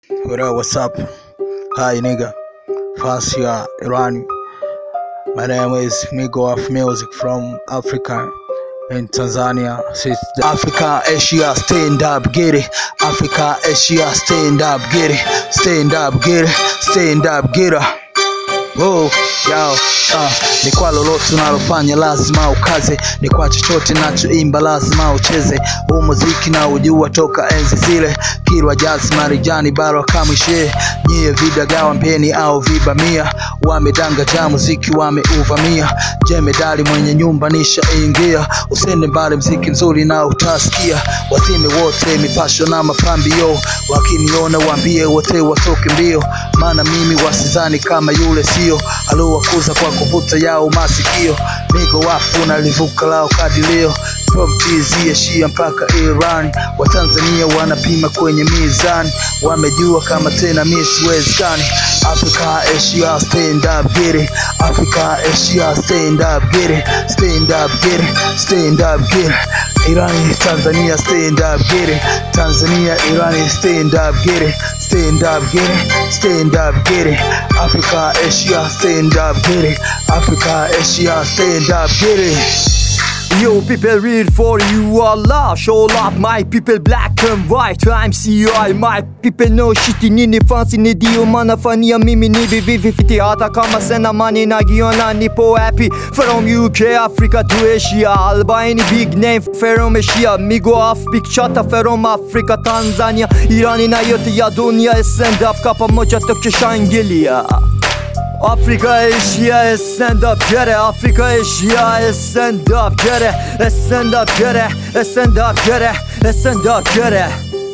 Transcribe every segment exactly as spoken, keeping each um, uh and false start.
What up, what's up? Hi nigga, Fascia Iran. My name is Migo of Music from Africa in Tanzania. Since Africa, Asia, stand up, get it. Africa, Asia, stand up, get it. Stand up, get it. Stand up, get it. Oh, yao, uh, ni kwa lolote unalofanya lazima ukaze, ni kwa chochote nachoimba lazima ucheze. Huu muziki na ujua toka enzi zile, Kilwa Jazz, Marijani, Barwa Kamwishe. Nyie vidagawa mpeni au vibamia, wamedanga ja muziki wameuvamia. Jemedali mwenye nyumba nisha ingia, usende mbali mziki mzuri na utasikia. Wazime wote mipasho na mapambio, wakiniona waambie wote watoke mbio. Maana mimi wasizani kama yule sio alowakuza kwa kuvuta yao masikio. Migo wafu nalivuka lao kadilio, from T Z Asia mpaka Iran. Wa Tanzania wanapima kwenye mizani, wamejua kama tena miss wezekani. Africa, Asia, stand up, get it. Africa, Asia, stand up, get it. Stand up, get it. Stand up, get it. Iran, Tanzania, stand up, get it. Tanzania, Iran, stand up, get it. Stand up, get it. Stand up, get it. Africa, Asia, stand up, get it. Africa, Asia, stand up, get it. Yo people, read for you Allah. Show up my people, black and white. I'm C I, my people no shiti. Nini fancy ni dio manafania. Mimi ni vivi fiti hata kama sena mani nagiona. Nipo happy from U K, Africa to Asia. Albany big name from Asia. Migo off big chata from Africa, Tanzania, Irani na yote ya dunia. Stand up kapa moja tokyo shangilia. Africa, Asia, stand up, get it. Africa, Asia, stand up, get it. Stand up, get it. Stand up, get it. Stand up, get it.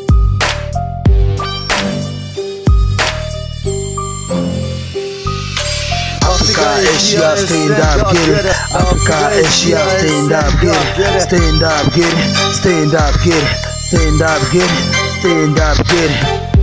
Africa, Asia, stand up, get it. Africa, Asia, stand up, get it. Stand up, get it. Stand up, get it. Stand up, get it. Stand up, get it.